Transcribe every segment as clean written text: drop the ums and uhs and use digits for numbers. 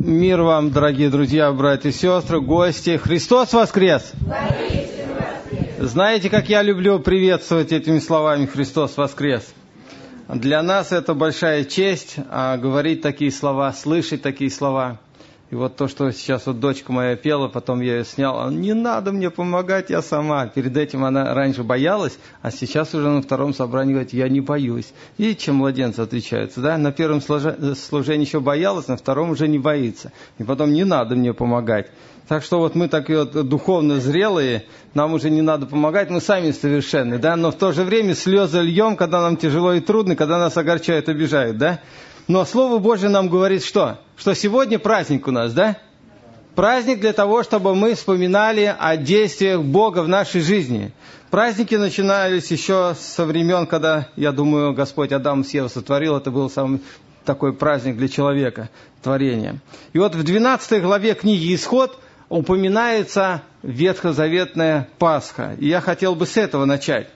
Мир вам, дорогие друзья, братья и сестры, гости. Христос воскрес! Знаете, как я люблю приветствовать этими словами «Христос воскрес». Для нас это большая честь говорить такие слова, слышать такие слова. И вот то, что сейчас вот дочка моя пела, потом я ее снял, не надо мне помогать, я сама. Перед этим она раньше боялась, а сейчас уже на втором собрании говорит, я не боюсь. Видите, чем младенцы отличаются, да? На первом служении еще боялась, на втором уже не боится. И потом не надо мне помогать. Так что вот мы такие вот духовно зрелые, нам уже не надо помогать, мы сами совершенны, да? Но в то же время слезы льем, когда нам тяжело и трудно, когда нас огорчают, обижают, да? Но Слово Божье нам говорит что? Что сегодня праздник у нас, да? Праздник для того, чтобы мы вспоминали о действиях Бога в нашей жизни. Праздники начинались еще со времен, когда, я думаю, Господь Адам с Евой сотворил. Это был самый такой праздник для человека, творение. И вот в 12 главе книги «Исход» упоминается ветхозаветная Пасха. И я хотел бы с этого начать.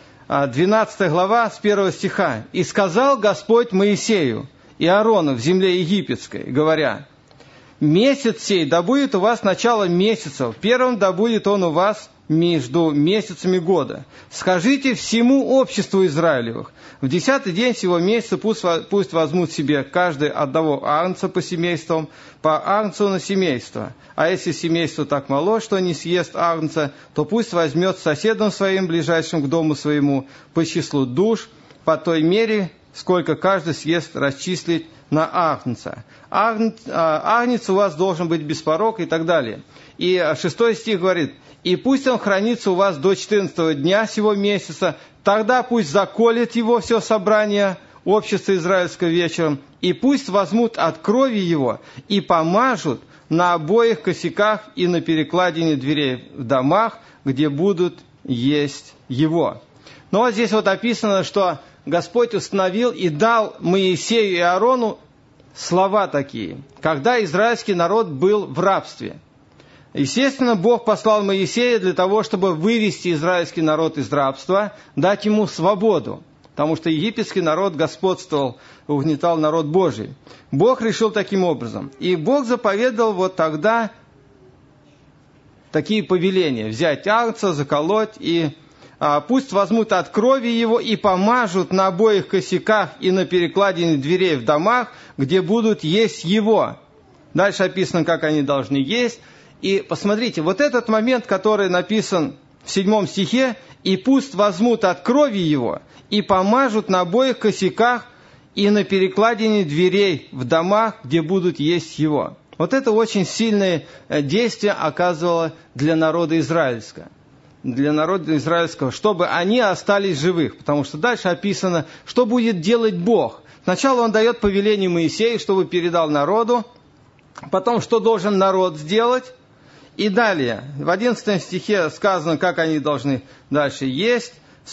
12 глава, с 1 стиха. «И сказал Господь Моисею и Аарону в земле египетской, говоря, месяц сей да будет у вас начало месяцев, первым да будет он у вас между месяцами года. Скажите всему обществу Израилевых, в 10-й день сего месяца пусть возьмут себе каждый одного агнца по семействам, по агнцу на семейство. А если семейство так мало, что не съест агнца, то пусть возьмет соседом своим, ближайшим к дому своему, по числу душ, по той мере, сколько каждый съест, расчислить на агнца. Агнец у вас должен быть без порока» и так далее. И 6 стих говорит, «И пусть он хранится у вас до 14-го дня сего месяца, тогда пусть заколет его все собрание общества израильского вечером, и пусть возьмут от крови его и помажут на обоих косяках и на перекладине дверей в домах, где будут есть его». Но вот здесь вот описано, что Господь установил и дал Моисею и Аарону слова такие, когда израильский народ был в рабстве. Естественно, Бог послал Моисея для того, чтобы вывести израильский народ из рабства, дать ему свободу, потому что египетский народ господствовал, угнетал народ Божий. Бог решил таким образом. И Бог заповедал вот тогда такие повеления: взять агнца, заколоть, и пусть возьмут от крови его и помажут на обоих косяках и на перекладине дверей в домах, где будут есть его. Дальше описано, как они должны есть. И посмотрите, вот этот момент, который написан в 7 стихе, «И пусть возьмут от крови его и помажут на обоих косяках и на перекладине дверей в домах, где будут есть его». Вот это очень сильное действие оказывало для народа израильского. Для народа израильского, чтобы они остались живых. Потому что дальше описано, что будет делать Бог. Сначала Он дает повеление Моисею, чтобы передал народу. Потом, что должен народ сделать. И далее, в 11 стихе сказано, как они должны дальше есть, с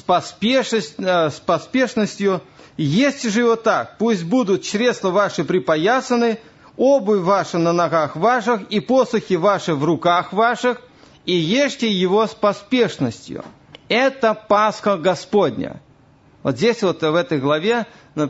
поспешностью. «Ешьте же его так, пусть будут чресла ваши припоясаны, обувь ваша на ногах ваших, и посохи ваши в руках ваших, и ешьте его с поспешностью». Это Пасха Господня. Вот здесь вот в этой главе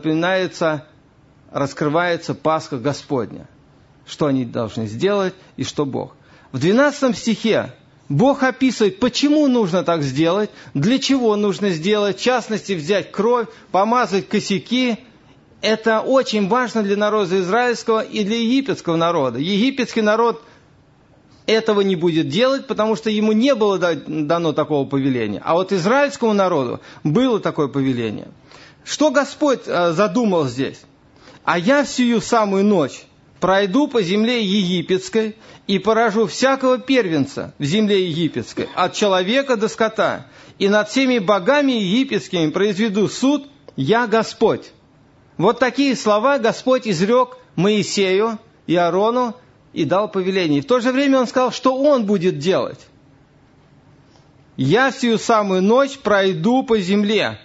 раскрывается Пасха Господня. Что они должны сделать и что Бог. В 12 стихе Бог описывает, почему нужно так сделать, для чего нужно сделать, в частности, взять кровь, помазать косяки. Это очень важно для народа израильского и для египетского народа. Египетский народ этого не будет делать, потому что ему не было дано такого повеления. А вот израильскому народу было такое повеление. Что Господь задумал здесь? «А я в сию самую ночь пройду по земле египетской и поражу всякого первенца в земле египетской, от человека до скота, и над всеми богами египетскими произведу суд, я Господь». Вот такие слова Господь изрек Моисею и Аарону и дал повеление. И в то же время Он сказал, что Он будет делать. «Я сию самую ночь пройду по земле,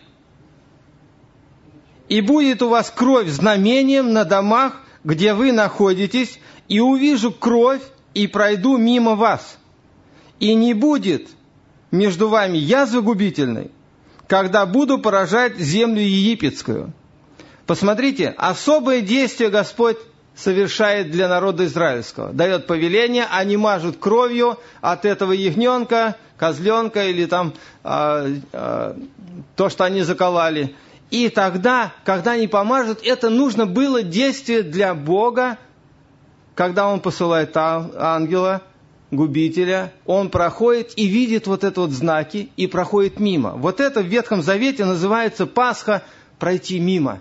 и будет у вас кровь знамением на домах, где вы находитесь, и увижу кровь, и пройду мимо вас. И не будет между вами язвы губительной, когда буду поражать землю египетскую». Посмотрите, особое действие Господь совершает для народа израильского. Дает повеление, они мажут кровью от этого ягненка, козленка или там то, что они закололи. И тогда, когда они помажут, это нужно было действие для Бога, когда Он посылает ангела, губителя, он проходит и видит вот это вот знаки и проходит мимо. Вот это в Ветхом Завете называется Пасха, пройти мимо.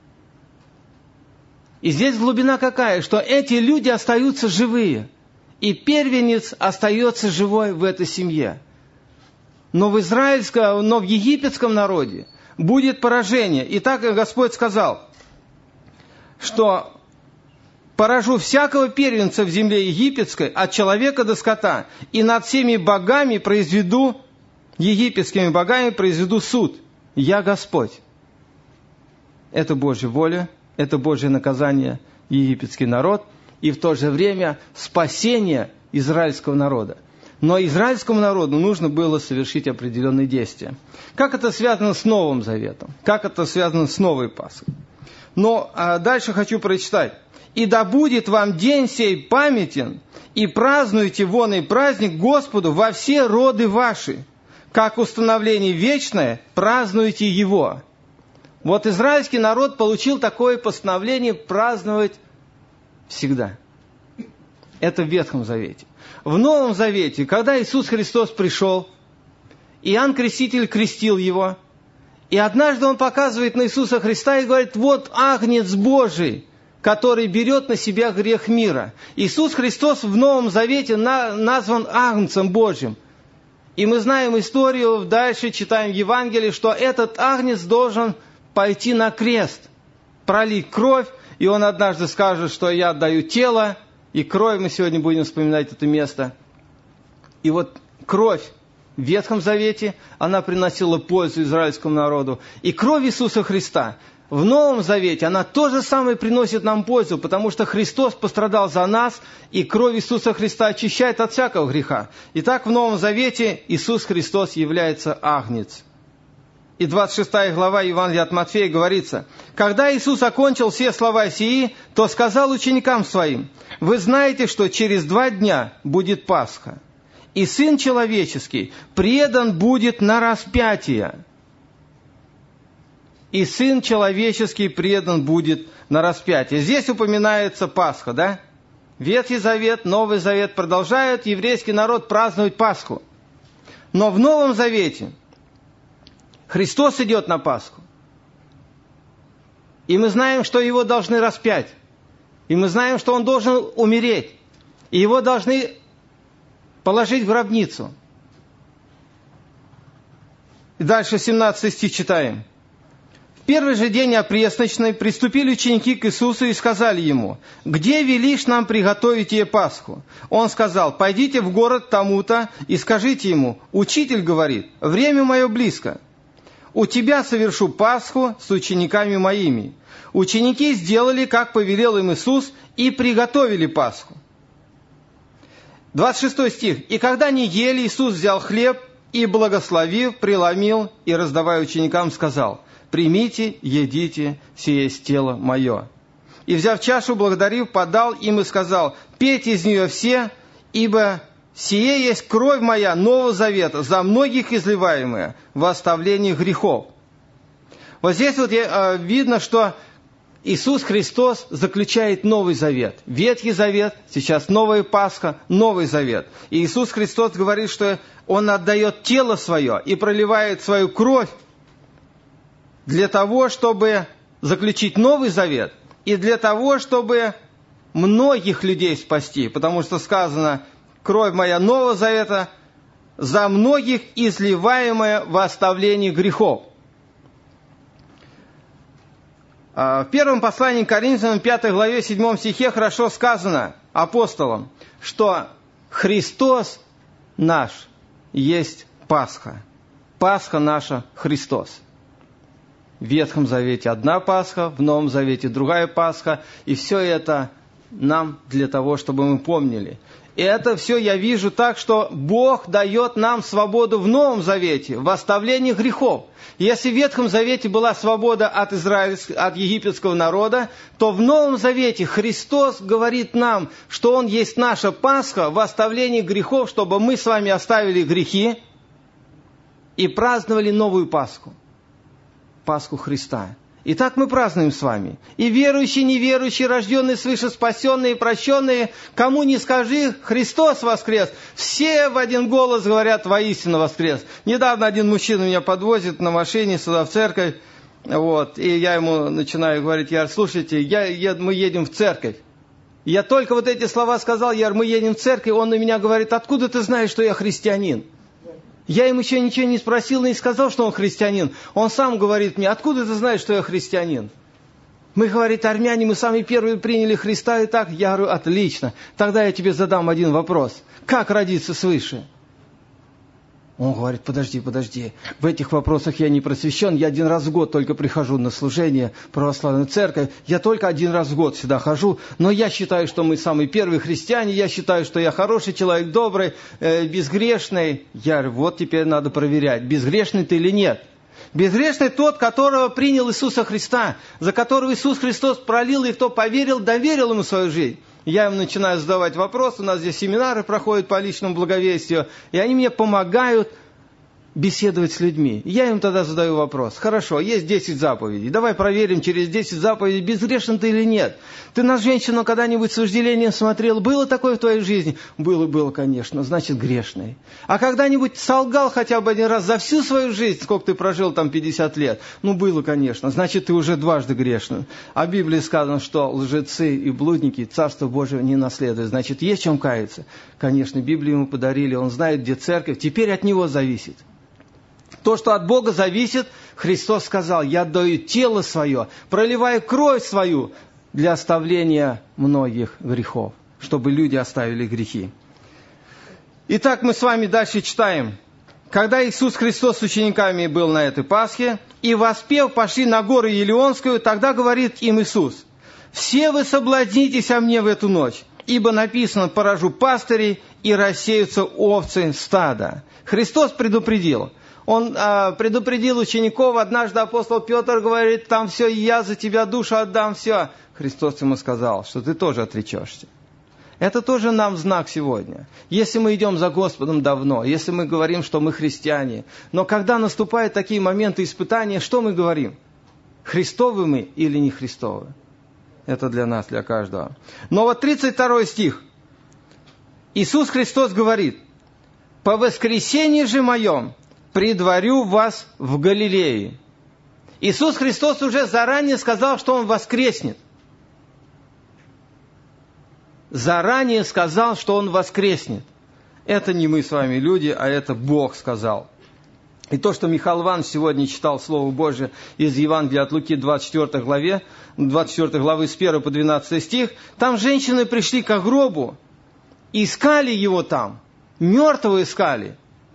И здесь глубина какая, что эти люди остаются живые, и первенец остается живой в этой семье. Но в египетском народе будет поражение. И так Господь сказал, что поражу всякого первенца в земле египетской, от человека до скота, и над всеми богами египетскими богами произведу суд. Я Господь. Это Божья воля, это Божье наказание египетский народ, и в то же время спасение израильского народа. Но израильскому народу нужно было совершить определенные действия. Как это связано с Новым Заветом? Как это связано с Новой Пасхой? Но дальше хочу прочитать. «И да будет вам день сей памятен, и празднуйте воный праздник Господу во все роды ваши, как установление вечное, празднуйте его». Вот израильский народ получил такое постановление праздновать всегда. Это в Ветхом Завете. В Новом Завете, когда Иисус Христос пришел, Иоанн Креститель крестил его, и однажды он показывает на Иисуса Христа и говорит: «Вот Агнец Божий, который берет на себя грех мира». Иисус Христос в Новом Завете назван Агнцем Божьим. И мы знаем историю, дальше читаем в Евангелии, что этот Агнец должен пойти на крест, пролить кровь, и он однажды скажет, что я отдаю тело, и кровь, мы сегодня будем вспоминать это место. И вот кровь в Ветхом Завете, она приносила пользу израильскому народу. И кровь Иисуса Христа в Новом Завете, она то же самое приносит нам пользу, потому что Христос пострадал за нас, и кровь Иисуса Христа очищает от всякого греха. Итак, в Новом Завете Иисус Христос является Агнец. И 26 глава Евангелия от Матфея говорится: «Когда Иисус окончил все слова сии, то сказал ученикам Своим: вы знаете, что через 2 дня будет Пасха, и Сын Человеческий предан будет на распятие». И Сын Человеческий предан будет на распятие. Здесь упоминается Пасха, да? Ветхий Завет, Новый Завет продолжают еврейский народ праздновать Пасху. Но в Новом Завете Христос идет на Пасху. И мы знаем, что Его должны распять. И мы знаем, что Он должен умереть. И Его должны положить в гробницу. И дальше 17 стих читаем. «В первый же день опресночной приступили ученики к Иисусу и сказали Ему: где велишь нам приготовить ей Пасху? Он сказал: пойдите в город тому-то и скажите ему: Учитель говорит, время мое близко. У тебя совершу Пасху с учениками моими». Ученики сделали, как повелел им Иисус, и приготовили Пасху. 26 стих. «И когда они ели, Иисус взял хлеб и, благословив, преломил и, раздавая ученикам, сказал: примите, едите, сие есть тело мое. И, взяв чашу, благодарив, подал им и сказал: пейте из нее все, ибо сие есть кровь моя Нового Завета, за многих изливаемая во оставлении грехов». Вот здесь вот видно, что Иисус Христос заключает Новый Завет. Ветхий Завет, сейчас новая Пасха, Новый Завет. И Иисус Христос говорит, что Он отдает тело Свое и проливает Свою кровь для того, чтобы заключить Новый Завет, и для того, чтобы многих людей спасти. Потому что сказано: кровь моя Нового Завета, за многих изливаемая во оставлении грехов. В первом послании к Коринфянам, 5 главе, 7 стихе хорошо сказано апостолом, что Христос наш есть Пасха. Пасха наша Христос. В Ветхом Завете одна Пасха, в Новом Завете другая Пасха. И все это нам для того, чтобы мы помнили. И это все я вижу так, что Бог дает нам свободу в Новом Завете, в оставлении грехов. Если в Ветхом Завете была свобода от египетского народа, то в Новом Завете Христос говорит нам, что Он есть наша Пасха в оставлении грехов, чтобы мы с вами оставили грехи и праздновали новую Пасху. Пасху Христа. И так мы празднуем с вами. И верующие, неверующие, рожденные свыше, спасенные, прощенные, кому не скажи, Христос воскрес. Все в один голос говорят, воистину воскрес. Недавно один мужчина меня подвозит на машине сюда в церковь. И я ему начинаю говорить, Яр, слушайте, мы едем в церковь. Я только вот эти слова сказал, Яр, мы едем в церковь, он на меня говорит, откуда ты знаешь, что я христианин? Я ему еще ничего не спросил, и не сказал, что он христианин. Он сам говорит мне, откуда ты знаешь, что я христианин? Мы, говорит, армяне, мы сами первые приняли Христа и так. Я говорю, отлично. Тогда я тебе задам один вопрос. Как родиться свыше? Он говорит, подожди. В этих вопросах я не просвещен. Я 1 раз в год только прихожу на служение в православную церковь. Я только 1 раз в год сюда хожу. Но я считаю, что мы самые первые христиане. Я считаю, что я хороший человек, добрый, безгрешный. Я говорю, вот теперь надо проверять, безгрешный ты или нет. Безгрешный тот, которого принял Иисуса Христа, за которого Иисус Христос пролил, и кто поверил, доверил ему свою жизнь. Я им начинаю задавать вопросы, у нас здесь семинары проходят по личному благовестию, и они мне помогают беседовать с людьми. Я им тогда задаю вопрос. Хорошо, есть 10 заповедей. Давай проверим через 10 заповедей, безгрешен ты или нет. Ты на женщину когда-нибудь с вожделением смотрел? Было такое в твоей жизни? Было, конечно. Значит, грешный. А когда-нибудь солгал хотя бы 1 раз за всю свою жизнь? Сколько ты прожил там 50 лет? Было, конечно. Значит, ты уже дважды грешный. А в Библии сказано, что лжецы и блудники Царство Божие не наследуют. Значит, есть чем каяться? Конечно, Библию ему подарили. Он знает, где церковь. Теперь от него зависит. То, что от Бога зависит, Христос сказал, я даю тело свое, проливаю кровь свою для оставления многих грехов, чтобы люди оставили грехи. Итак, мы с вами дальше читаем. Когда Иисус Христос с учениками был на этой Пасхе, и воспев пошли на гору Елеонскую, тогда говорит им Иисус, «Все вы соблазнитесь о мне в эту ночь, ибо написано, поражу пастырей, и рассеются овцы стада». Христос предупредил. Он предупредил учеников, однажды апостол Петр говорит, там все, я за тебя душу отдам, все. Христос ему сказал, что ты тоже отречешься. Это тоже нам знак сегодня. Если мы идем за Господом давно, если мы говорим, что мы христиане, но когда наступают такие моменты испытания, что мы говорим? Христовы мы или не Христовы? Это для нас, для каждого. Но вот 32 стих. Иисус Христос говорит, «По воскресенье же моем предварю вас в Галилее». Иисус Христос уже заранее сказал, что Он воскреснет. Заранее сказал, что Он воскреснет. Это не мы с вами люди, а это Бог сказал. И то, что Михаил Иванович сегодня читал Слово Божие из Евангелия от Луки 24 главы с 1 по 12 стих, там женщины пришли к гробу, искали его там, мертвого искали.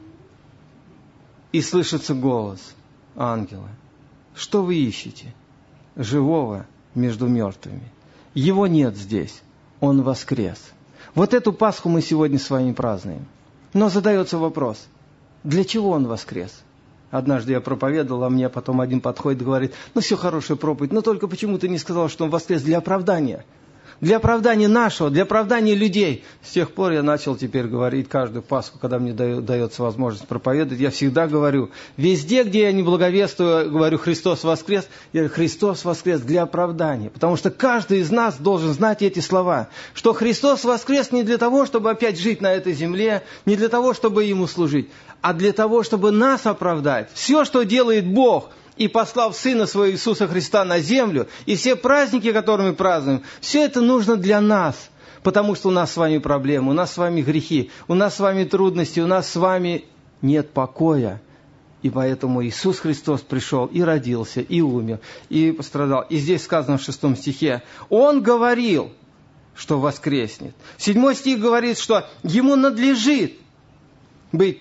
И слышится голос ангела. Что вы ищете? Живого между мертвыми. Его нет здесь. Он воскрес. Вот эту Пасху мы сегодня с вами празднуем. Но задается вопрос, для чего Он воскрес? Однажды я проповедовал, а мне потом один подходит и говорит, все хорошая проповедь, но только почему ты не сказал, что Он воскрес для оправдания? Для оправдания нашего, для оправдания людей. С тех пор я начал теперь говорить каждую Пасху, когда мне дается возможность проповедовать. Я всегда говорю, везде, где я не благовествую, говорю, Христос воскрес. Я говорю, Христос воскрес для оправдания. Потому что каждый из нас должен знать эти слова. Что Христос воскрес не для того, чтобы опять жить на этой земле, не для того, чтобы Ему служить, а для того, чтобы нас оправдать. Все, что делает Бог, и послав Сына Своего Иисуса Христа на землю, и все праздники, которые мы празднуем, все это нужно для нас, потому что у нас с вами проблемы, у нас с вами грехи, у нас с вами трудности, у нас с вами нет покоя. И поэтому Иисус Христос пришел и родился, и умер, и пострадал. И здесь сказано в 6 стихе, Он говорил, что воскреснет. 7 стих говорит, что Ему надлежит быть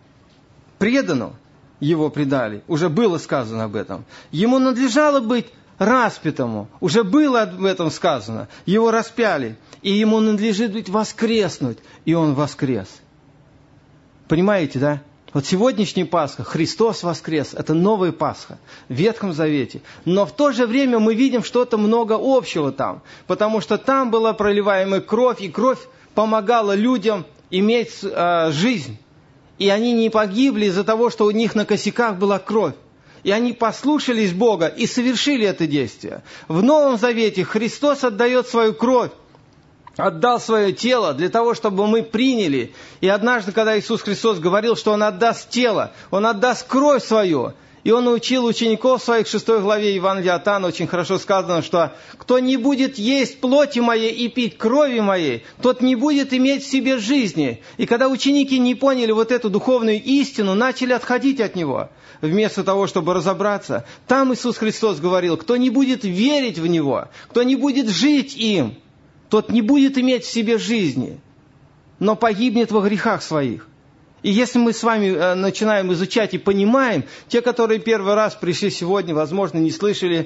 преданным. Его предали. Уже было сказано об этом. Ему надлежало быть распятому. Уже было об этом сказано. Его распяли. И ему надлежит быть воскреснуть. И он воскрес. Понимаете, да? Вот сегодняшний Пасха, Христос воскрес, это новая Пасха в Ветхом Завете. Но в то же время мы видим что-то много общего там. Потому что там была проливаемая кровь, и кровь помогала людям иметь жизнь. И они не погибли из-за того, что у них на косяках была кровь. И они послушались Бога и совершили это действие. В Новом Завете Христос отдает свою кровь, отдал свое тело для того, чтобы мы приняли. И однажды, когда Иисус Христос говорил, что Он отдаст тело, Он отдаст кровь свою. И Он научил учеников своих в 6 главе Евангелия от Иоанна, очень хорошо сказано, что «Кто не будет есть плоти моей и пить крови моей, тот не будет иметь в себе жизни». И когда ученики не поняли вот эту духовную истину, начали отходить от Него, вместо того, чтобы разобраться. Там Иисус Христос говорил: «Кто не будет верить в Него, кто не будет жить им, тот не будет иметь в себе жизни, но погибнет во грехах своих». И если мы с вами начинаем изучать и понимаем, те, которые первый раз пришли сегодня, возможно, не слышали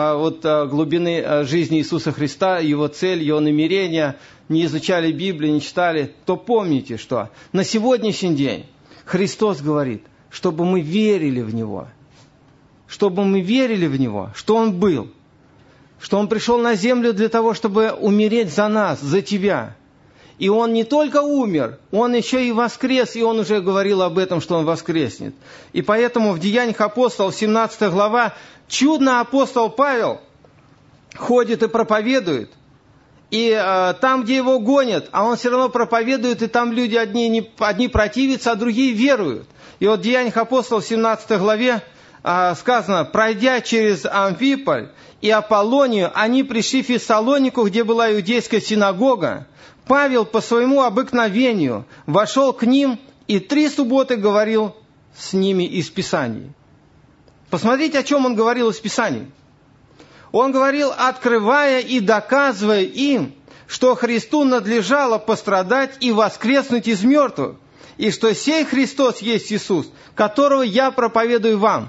глубины жизни Иисуса Христа, Его цель, Его намерения, не изучали Библию, не читали, то помните, что на сегодняшний день Христос говорит, чтобы мы верили в Него, чтобы мы верили в Него, что Он был, что Он пришел на землю для того, чтобы умереть за нас, за тебя. И Он не только умер, Он еще и воскрес, и Он уже говорил об этом, что Он воскреснет. И поэтому в Деяниях апостолов, 17 глава, чудно апостол Павел ходит и проповедует. И там, где его гонят, а он все равно проповедует, и там люди одни противятся, а другие веруют. И вот в Деяниях апостолов, 17 главе сказано: «Пройдя через Амфиполь и Аполлонию, они пришли в Фессалонику, где была иудейская синагога. Павел по своему обыкновению вошел к ним и 3 субботы говорил с ними из Писаний». Посмотрите, о чем он говорил из Писаний. Он говорил, открывая и доказывая им, что Христу надлежало пострадать и воскреснуть из мертвых, и что сей Христос есть Иисус, которого я проповедую вам.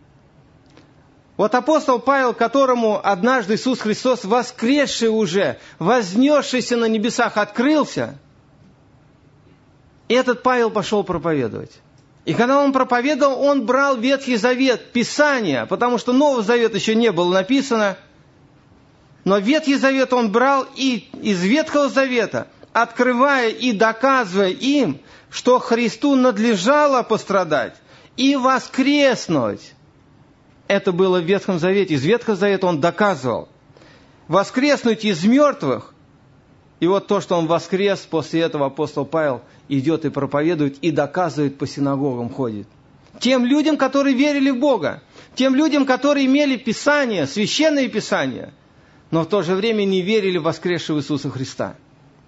Вот апостол Павел, которому однажды Иисус Христос, воскресший уже, вознесшийся на небесах, открылся, и этот Павел пошел проповедовать. И когда он проповедовал, он брал Ветхий Завет, Писание, потому что Новый Завет еще не было написано, но Ветхий Завет он брал и из Ветхого Завета, открывая и доказывая им, что Христу надлежало пострадать и воскреснуть. Это было в Ветхом Завете. Из Ветхого Завета он доказывал. Воскреснуть из мертвых. И вот то, что он воскрес, после этого апостол Павел идет и проповедует, и доказывает, по синагогам ходит. Тем людям, которые верили в Бога. Тем людям, которые имели Писание, священное Писание, но в то же время не верили в воскресшего Иисуса Христа.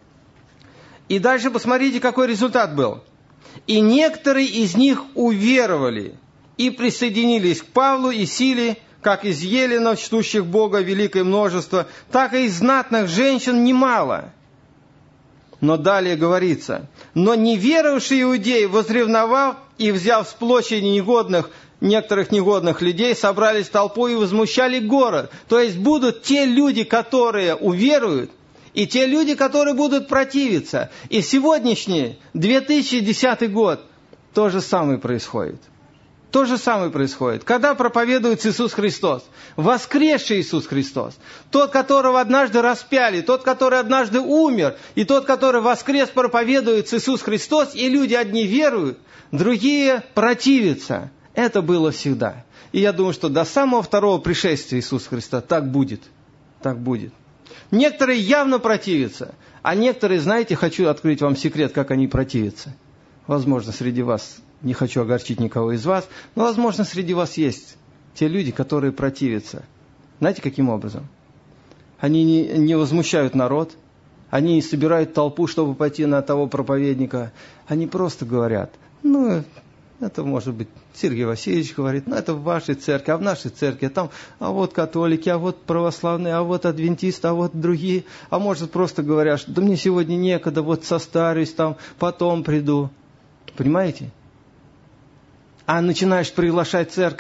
И дальше посмотрите, какой результат был. «И некоторые из них уверовали и присоединились к Павлу и Силе, как из еленов, чтущих Бога, великое множество, так и из знатных женщин немало». Но далее говорится: «Но неверовавшие иудеи, возревновав и взяв с площади некоторых негодных людей, собрались толпой и возмущали город». То есть будут те люди, которые уверуют, и те люди, которые будут противиться. И сегодняшний 2010 год то же самое происходит. То же самое происходит. Когда проповедуется Иисус Христос, воскресший Иисус Христос, тот, которого однажды распяли, тот, который однажды умер, и тот, который воскрес, проповедуется Иисус Христос, и люди одни веруют, другие противятся. Это было всегда. И я думаю, что до самого второго пришествия Иисуса Христа так будет. Так будет. Некоторые явно противятся, а некоторые, знаете, хочу открыть вам секрет, как они противятся. Возможно, среди вас, не хочу огорчить никого из вас, но, возможно, среди вас есть те люди, которые противятся. Знаете, каким образом? Они не возмущают народ, они не собирают толпу, чтобы пойти на того проповедника. Они просто говорят: это может быть Сергей Васильевич говорит, это в вашей церкви, а в нашей церкви там, а вот католики, а вот православные, а вот адвентисты, а вот другие. А может просто говорят, что да мне сегодня некогда, вот состарюсь там, потом приду. Понимаете? А начинаешь приглашать церковь,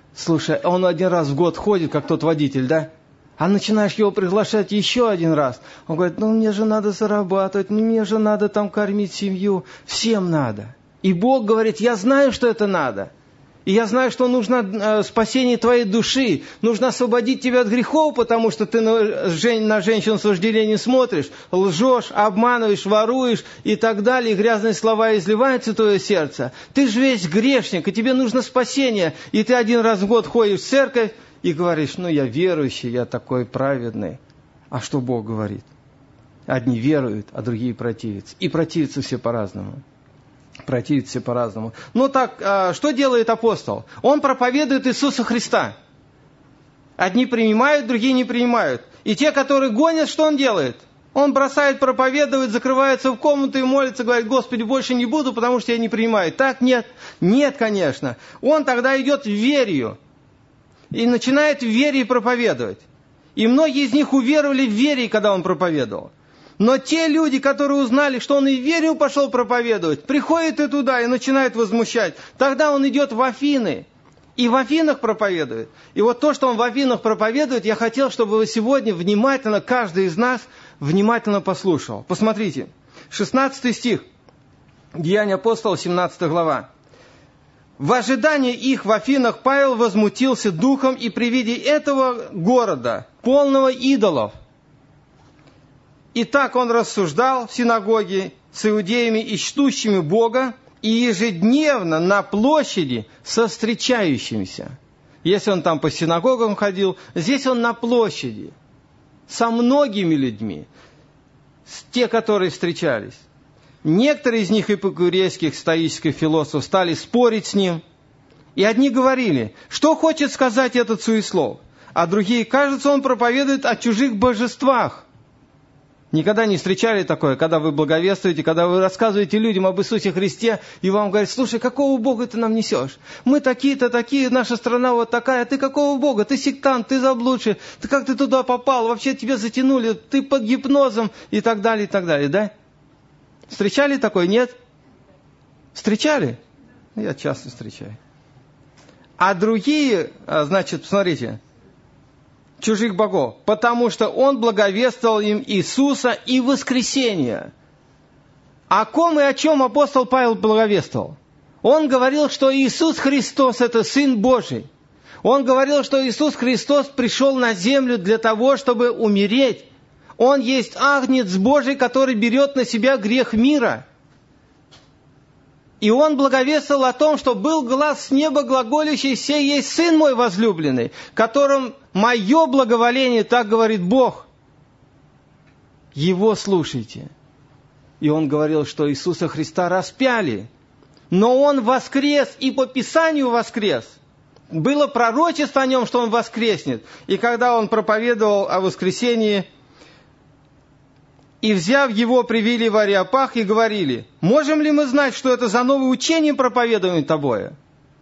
Слушай, он один раз в год ходит, как тот водитель, да? А начинаешь его приглашать еще один раз. Он говорит, ну мне же надо зарабатывать, мне же надо там кормить семью. Всем надо. И Бог говорит, я знаю, что это надо. И я знаю, что нужно спасение твоей души. Нужно освободить тебя от грехов, потому что ты на женщину с вожделением смотришь, лжешь, обманываешь, воруешь и так далее. И грязные слова изливаются в твое сердце. Ты же весь грешник, и тебе нужно спасение. И ты один раз в год ходишь в церковь и говоришь, ну я верующий, я такой праведный. А что Бог говорит? Одни веруют, а другие противятся. И противятся все по-разному. Противятся все по-разному. Ну так, что делает апостол? Он проповедует Иисуса Христа. Одни принимают, другие не принимают. И те, которые гонят, что он делает? Он бросает проповедовать, закрывается в комнату и молится, говорит, Господи, больше не буду, потому что я не принимаю. Так? Нет. Нет, конечно. Он тогда идет в верию. И начинает в вере проповедовать. И многие из них уверовали в вере, когда он проповедовал. Но те люди, которые узнали, что он и в веру пошел проповедовать, приходят и туда, и начинают возмущать. Тогда он идет в Афины. И в Афинах проповедует. И вот то, что он в Афинах проповедует, я хотел, чтобы вы сегодня внимательно, каждый из нас, внимательно послушал. Посмотрите. 16 стих. Деяния апостолов, 17 глава. В ожидании их в Афинах Павел возмутился духом, и при виде этого города, полного идолов, и так он рассуждал в синагоге с иудеями и чтущими Бога, и ежедневно на площади со встречающимися. Если он там по синагогам ходил, здесь он на площади, со многими людьми, те, которые встречались. Некоторые из них, эпикурейских стоических философов, стали спорить с ним. И одни говорили, что хочет сказать этот суеслов, а другие, кажется, он проповедует о чужих божествах. Никогда не встречали такое, когда вы благовествуете, когда вы рассказываете людям об Иисусе Христе, и вам говорят, слушай, какого Бога ты нам несешь? Мы такие-то, такие, наша страна вот такая, ты какого Бога? Ты сектант, ты заблудший, ты как ты туда попал? Вообще тебя затянули, ты под гипнозом и так далее, да? Встречали такое? Нет? Встречали? Я часто встречаю. А другие, значит, посмотрите, чужих богов, потому что он благовествовал им Иисуса и воскресение. О ком и о чем апостол Павел благовествовал? Он говорил, что Иисус Христос – это Сын Божий. Он говорил, что Иисус Христос пришел на землю для того, чтобы умереть. Он есть Агнец Божий, который берет на себя грех мира. И он благовествовал о том, что был глас с неба глаголющий, «Сей есть Сын мой возлюбленный, которым мое благоволение, так говорит Бог. Его слушайте». И он говорил, что Иисуса Христа распяли, но Он воскрес, и по Писанию воскрес. Было пророчество о Нем, что Он воскреснет. И когда Он проповедовал о воскресении, и, взяв его, привели в Ареопаг и говорили, можем ли мы знать, что это за новое учение проповедуем тобою?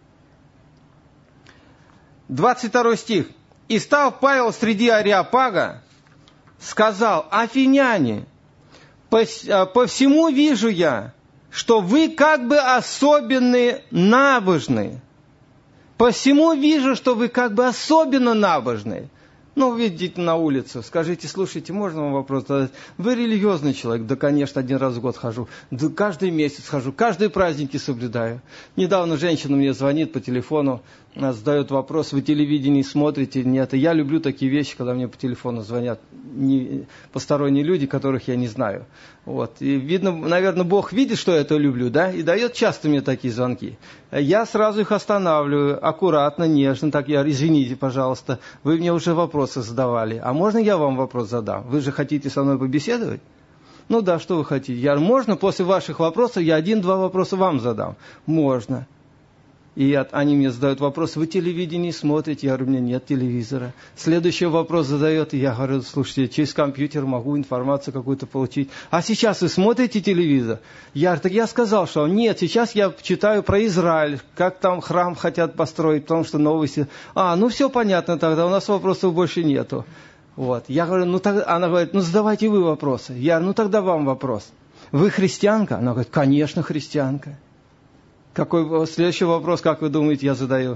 22 стих. И став Павел среди Ареопага, сказал, афиняне, по всему вижу я, что вы как бы особенные набожные. По всему вижу, что вы как бы особенно набожные. Ну, видите на улицу, скажите, слушайте, можно вам вопрос задать? Вы религиозный человек? Да, конечно, один раз в год хожу. Да, каждый месяц хожу, каждые праздники соблюдаю. Недавно женщина мне звонит по телефону, задает вопрос, вы телевидение смотрите? Нет, я люблю такие вещи, когда мне по телефону звонят посторонние люди, которых я не знаю. Вот. И видно, наверное, Бог видит, что я это люблю, да, и дает часто мне такие звонки. Я сразу их останавливаю, аккуратно, нежно, так я, извините, пожалуйста, вы мне уже вопросы задавали, а можно я вам вопрос задам? Вы же хотите со мной побеседовать? Ну да, что вы хотите? Я, можно после ваших вопросов я 1-2 вопроса вам задам? Можно. И они мне задают вопрос, вы телевидение смотрите? Я говорю, у меня нет телевизора. Следующий вопрос задает, и я говорю, слушайте, через компьютер могу информацию какую-то получить. А сейчас вы смотрите телевизор? Я говорю, так я сказал, что нет, сейчас я читаю про Израиль, как там храм хотят построить, потому что новости. Ну все понятно тогда, у нас вопросов больше нету. Вот. Я говорю, она говорит, задавайте вы вопросы. Я говорю, тогда вам вопрос. Вы христианка? Она говорит, конечно, христианка. Какой следующий вопрос, как вы думаете, я задаю?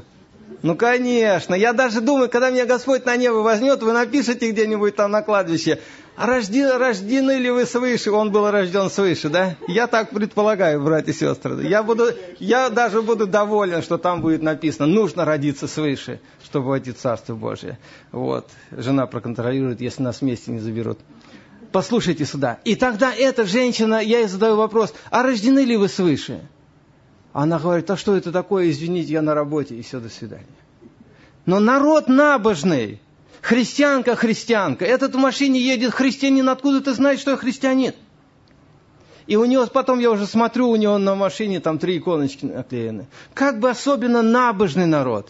Ну, конечно. Я даже думаю, когда меня Господь на небо возьмет, вы напишите где-нибудь там на кладбище, рождены ли вы свыше? Он был рожден свыше, да? Я так предполагаю, братья и сестры. Я даже буду доволен, что там будет написано, нужно родиться свыше, чтобы войти в Царство Божие. Вот. Жена проконтролирует, если нас вместе не заберут. Послушайте сюда. И тогда эта женщина, я ей задаю вопрос, а рождены ли вы свыше? Она говорит, а что это такое, извините, я на работе, и все, до свидания. Но народ набожный, христианка, этот в машине едет христианин, откуда ты знаешь, что я христианин? И у него, потом я уже смотрю, у него на машине там 3 иконочки наклеены. Как бы особенно набожный народ.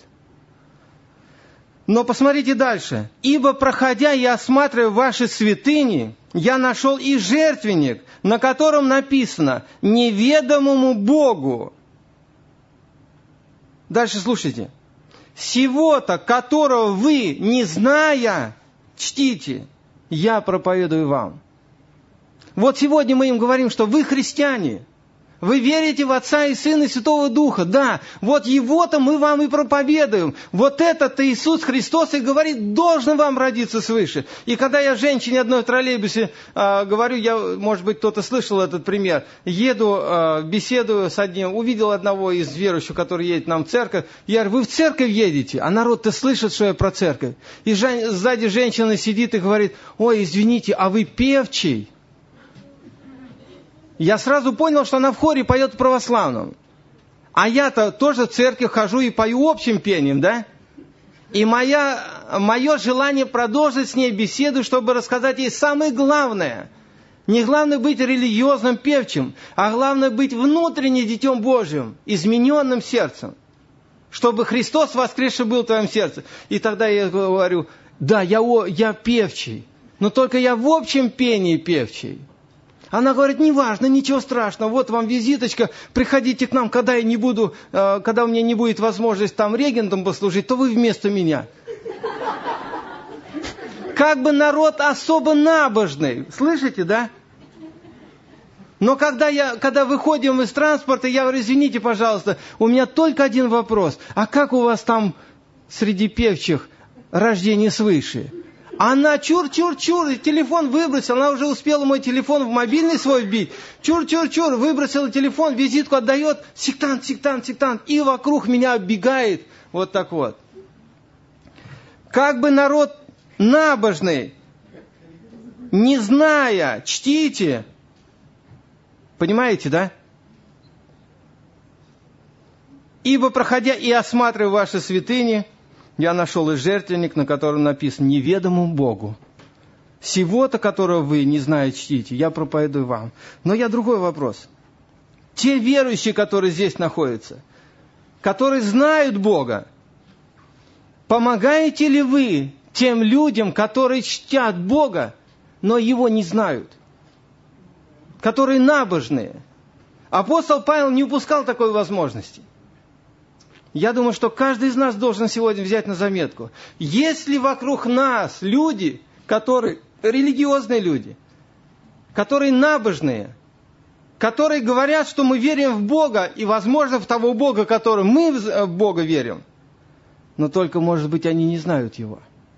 Но посмотрите дальше. «Ибо, проходя и осматривая ваши святыни, я нашел и жертвенник, на котором написано «неведомому Богу». Дальше слушайте. «Сего-то, которого вы, не зная, чтите, я проповедую вам». Вот сегодня мы им говорим, что вы христиане. Вы верите в Отца и Сына и Святого Духа. Да, вот Его-то мы вам и проповедуем. Вот этот-то Иисус Христос и говорит, должен вам родиться свыше. И когда я женщине одной в троллейбусе говорю, может быть, кто-то слышал этот пример, еду, беседую с одним, увидел одного из верующих, который едет нам в церковь. Я говорю, вы в церковь едете? А народ-то слышит, что я про церковь. И сзади женщина сидит и говорит, ой, извините, а вы певчий? Я сразу понял, что она в хоре поет в православном. А я-то тоже в церковь хожу и пою общим пением, да? И мое желание продолжить с ней беседу, чтобы рассказать ей самое главное. Не главное быть религиозным певчим, а главное быть внутренним Детем Божьим, измененным сердцем. Чтобы Христос воскресший был в твоем сердце. И тогда я говорю, да, я певчий, но только я в общем пении певчий. Она говорит, неважно, ничего страшного, вот вам визиточка, приходите к нам, когда у меня не будет возможности там регентом послужить, то вы вместо меня. Как бы народ особо набожный, слышите, да? Но когда выходим из транспорта, я говорю, извините, пожалуйста, у меня только один вопрос, а как у вас там среди певчих рождение свыше? Она чур-чур-чур, телефон выбросила, она уже успела мой телефон в мобильный свой вбить. Чур-чур-чур, выбросила телефон, визитку отдает, сектант, и вокруг меня оббегает. Вот так вот. Как бы народ набожный, не зная, чтите. Понимаете, да? Ибо, проходя и осматривая ваши святыни, я нашел и жертвенник, на котором написано «неведомому Богу». Сего-то, которого вы, не зная, чтите, я проповедую вам. Но я другой вопрос. Те верующие, которые здесь находятся, которые знают Бога, помогаете ли вы тем людям, которые чтят Бога, но Его не знают? Которые набожные. Апостол Павел не упускал такой возможности. Я думаю, что каждый из нас должен сегодня взять на заметку. Есть ли вокруг нас люди, которые религиозные люди, которые набожные, которые говорят, что мы верим в Бога, и, возможно, в того Бога, в которого мы в Бога верим, но только, может быть, они не знают Его.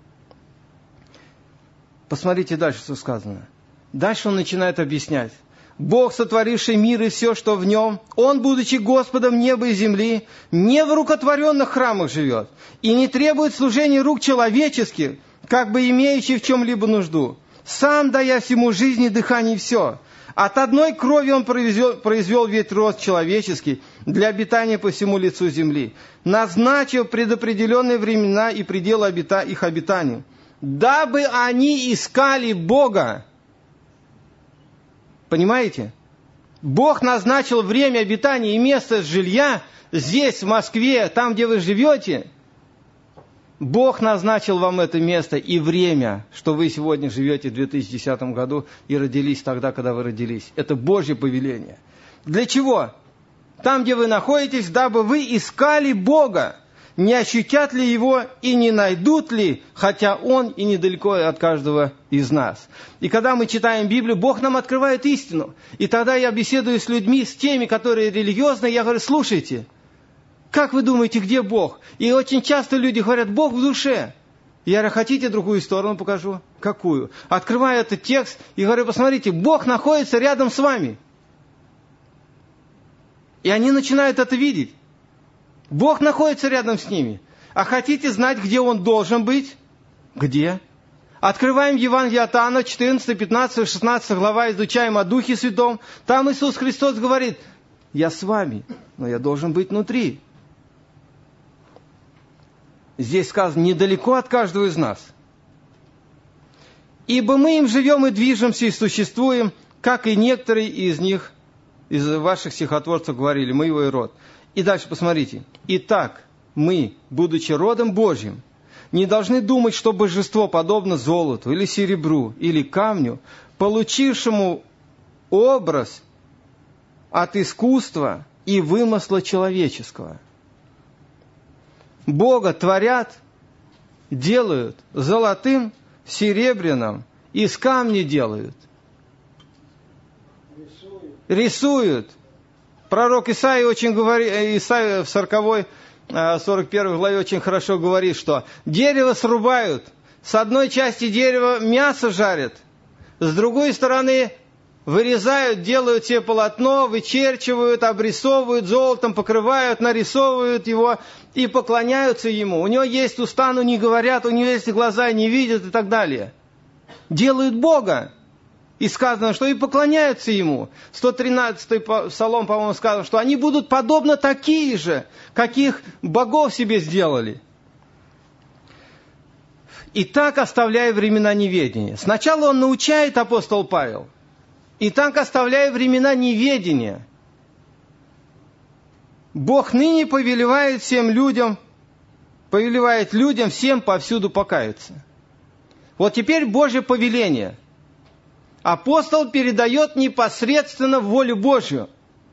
Посмотрите дальше, что сказано. Дальше он начинает объяснять. Бог, сотворивший мир и все, что в нем, Он, будучи Господом неба и земли, не в рукотворенных храмах живет и не требует служения рук человеческих, как бы имеющий в чем-либо нужду. Сам, дая всему жизни, дыхание и все. От одной крови Он произвел весь род человеческий для обитания по всему лицу земли, назначив предопределенные времена и пределы их обитания, дабы они искали Бога. Понимаете? Бог назначил время обитания и место жилья здесь, в Москве, там, где вы живете. Бог назначил вам это место и время, что вы сегодня живете в 2010 году и родились тогда, когда вы родились. Это Божье повеление. Для чего? Там, где вы находитесь, дабы вы искали Бога. Не ощутят ли Его и не найдут ли, хотя Он и недалеко от каждого из нас. И когда мы читаем Библию, Бог нам открывает истину. И тогда я беседую с людьми, с теми, которые религиозные, я говорю, слушайте, Как вы думаете, где Бог? И очень часто люди говорят, Бог в душе. Я говорю, хотите другую сторону покажу? Какую? Открываю этот текст и говорю, посмотрите, Бог находится рядом с вами. И они начинают это видеть. Бог находится рядом с ними. А хотите знать, где Он должен быть? Где? Открываем Евангелие от Иоанна, 14, 15, 16 глава, изучаем о Духе Святом. Там Иисус Христос говорит, я с вами, но я должен быть внутри. Здесь сказано, недалеко от каждого из нас. Ибо мы им живем и движемся, и существуем, как и некоторые из них, из ваших стихотворцев говорили, мы его и род. И дальше посмотрите. Итак, мы, будучи родом Божьим, не должны думать, что божество подобно золоту, или серебру, или камню, получившему образ от искусства и вымысла человеческого. Бога творят, делают золотым, серебряным, из камня делают. Рисуют. Пророк Исаия очень говорит, Исаия в 41 главе очень хорошо говорит, что дерево срубают, с одной части дерева мясо жарят, с другой стороны вырезают, делают себе полотно, вычерчивают, обрисовывают, золотом покрывают, нарисовывают его и поклоняются ему. У него есть уста, но не говорят, у него есть глаза, не видят и так далее. Делают Бога. И сказано, что и поклоняются ему. 113-й псалом, по-моему, сказано, что они будут подобно такие же, каких богов себе сделали. И так оставляя времена неведения. Сначала он научает, апостол Павел. И так оставляя времена неведения. Бог ныне повелевает людям всем повсюду покаяться. Вот теперь Божье повеление. Апостол передает непосредственно волю Божью.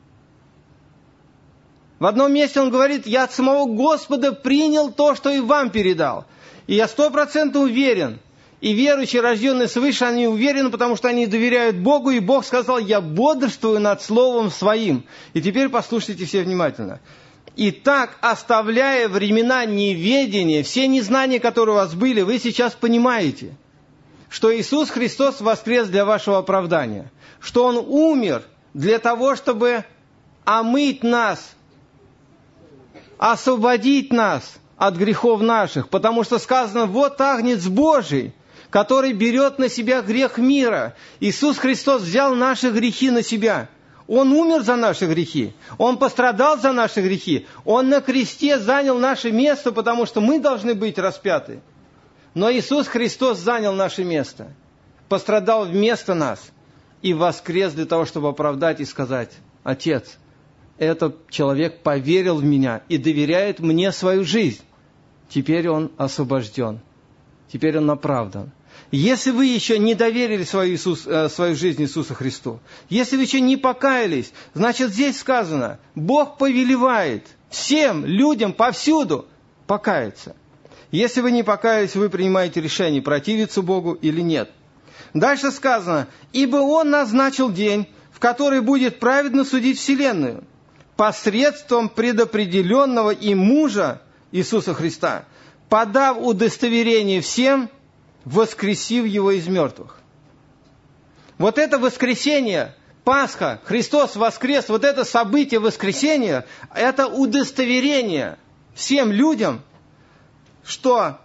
В одном месте он говорит, я от самого Господа принял то, что и вам передал. И я 100% уверен, и верующие, рожденные свыше, они уверены, потому что они доверяют Богу, и Бог сказал, я бодрствую над Словом Своим. И теперь послушайте все внимательно. Итак, оставляя времена неведения, все незнания, которые у вас были, вы сейчас понимаете, что Иисус Христос воскрес для вашего оправдания, что Он умер для того, чтобы омыть нас, освободить нас от грехов наших, потому что сказано, вот Агнец Божий, который берет на себя грех мира. Иисус Христос взял наши грехи на себя. Он умер за наши грехи, Он пострадал за наши грехи, Он на кресте занял наше место, потому что мы должны быть распяты. Но Иисус Христос занял наше место, пострадал вместо нас и воскрес для того, чтобы оправдать и сказать, Отец, этот человек поверил в Меня и доверяет Мне свою жизнь. Теперь он освобожден, теперь он оправдан. Если вы еще не доверили свою жизнь Иисусу Христу, если вы еще не покаялись, значит здесь сказано, Бог повелевает всем людям повсюду покаяться. Если вы не покаялись, вы принимаете решение, противиться Богу или нет. Дальше сказано, ибо Он назначил день, в который будет праведно судить вселенную, посредством предопределенного им мужа Иисуса Христа, подав удостоверение всем, воскресив Его из мертвых. Вот это воскресение, Пасха, Христос воскрес, вот это событие воскресения, это удостоверение всем людям, что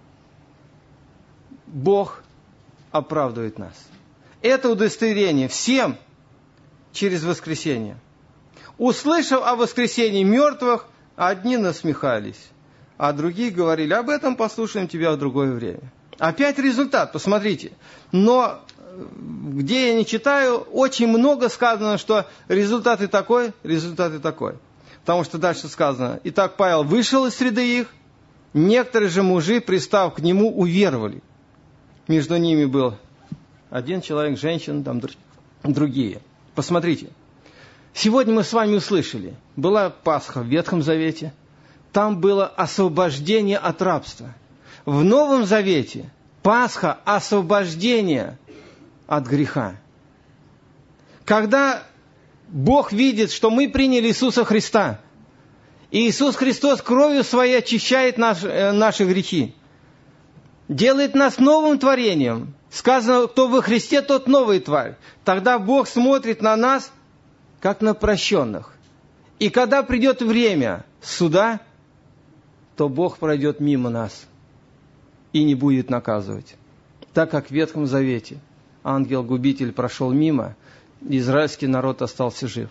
Бог оправдывает нас. Это удостоверение всем через воскресение. Услышав о воскресении мертвых, одни насмехались, а другие говорили, об этом послушаем тебя в другое время. Опять результат, посмотрите. Но где я не читаю, очень много сказано, что результат и такой. Потому что дальше сказано, итак, Павел вышел из среды их, некоторые же мужи, пристав к нему, уверовали. Между ними был один человек, женщина, там другие. Посмотрите. Сегодня мы с вами услышали. Была Пасха в Ветхом Завете. Там было освобождение от рабства. В Новом Завете Пасха – освобождение от греха. Когда Бог видит, что мы приняли Иисуса Христа, И Иисус Христос кровью Своей очищает наши грехи. Делает нас новым творением. Сказано, кто во Христе, тот новая тварь. Тогда Бог смотрит на нас, как на прощенных. И когда придет время суда, то Бог пройдет мимо нас и не будет наказывать. Так как в Ветхом Завете ангел-губитель прошел мимо, израильский народ остался жив.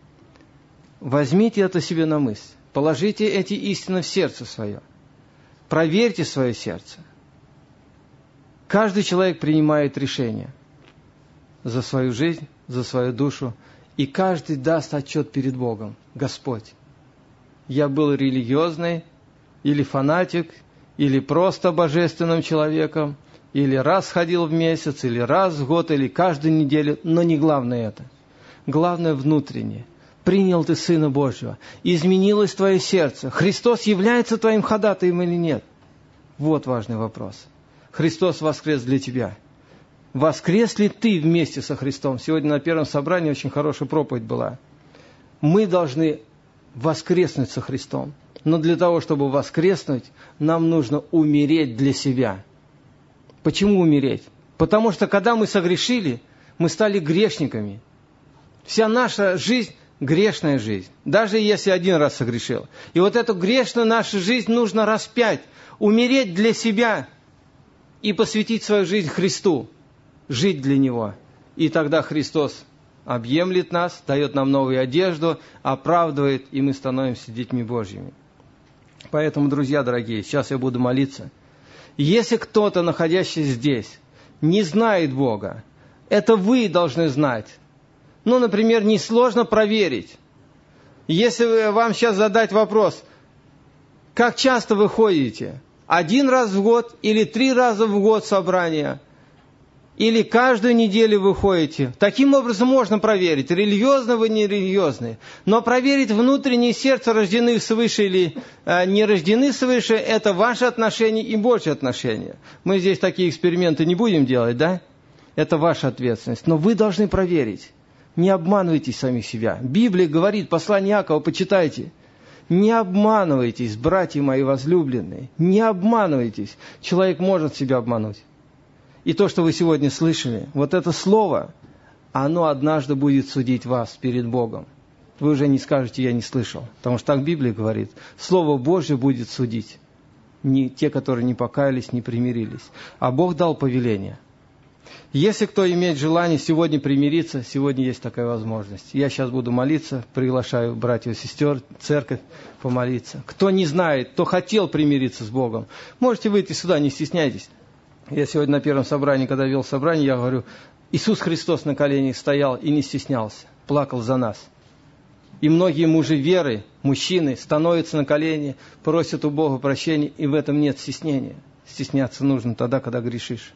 Возьмите это себе на мысль. Положите эти истины в сердце свое. Проверьте свое сердце. Каждый человек принимает решение за свою жизнь, за свою душу, и каждый даст отчет перед Богом. Господь, я был религиозный, или фанатик, или просто божественным человеком, или раз ходил в месяц, или раз в год, или каждую неделю, но не главное это. Главное внутреннее. Принял ты Сына Божьего, изменилось твое сердце. Христос является твоим ходатаем или нет? Вот важный вопрос. Христос воскрес для тебя. Воскрес ли ты вместе со Христом? Сегодня на первом собрании очень хорошая проповедь была. Мы должны воскреснуть со Христом. Но для того, чтобы воскреснуть, нам нужно умереть для себя. Почему умереть? Потому что когда мы согрешили, мы стали грешниками. Вся наша жизнь – грешная жизнь. Даже если один раз согрешил. И вот эту грешную нашу жизнь нужно распять. Умереть для себя и посвятить свою жизнь Христу. Жить для Него. И тогда Христос объемлет нас, дает нам новую одежду, оправдывает, и мы становимся детьми Божьими. Поэтому, друзья дорогие, сейчас я буду молиться. Если кто-то, находящийся здесь, не знает Бога, это вы должны знать. Ну, например, несложно проверить. Если вам сейчас задать вопрос, как часто вы ходите? 1 раз в год или 3 раза в год собрания? Или каждую неделю вы ходите? Таким образом можно проверить, религиозны вы, не религиозны. Но проверить внутреннее сердце, рождены свыше или не рождены свыше, это ваши отношения и Божьи отношения. Мы здесь такие эксперименты не будем делать, да? Это ваша ответственность. Но вы должны проверить. Не обманывайте самих себя. Библия говорит, послание Иакова, почитайте. Не обманывайтесь, братья мои возлюбленные. Не обманывайтесь. Человек может себя обмануть. И то, что вы сегодня слышали, вот это слово, оно однажды будет судить вас перед Богом. Вы уже не скажете, я не слышал. Потому что так Библия говорит. Слово Божье будет судить. Не те, которые не покаялись, не примирились. А Бог дал повеление. Если кто имеет желание сегодня примириться, сегодня есть такая возможность. Я сейчас буду молиться, приглашаю братьев и сестер, церковь помолиться. Кто не знает, кто хотел примириться с Богом, можете выйти сюда, не стесняйтесь. Я сегодня на первом собрании, когда вел собрание, я говорю, Иисус Христос на коленях стоял и не стеснялся, плакал за нас. И многие мужи веры, мужчины, становятся на колени, просят у Бога прощения, и в этом нет стеснения. Стесняться нужно тогда, когда грешишь.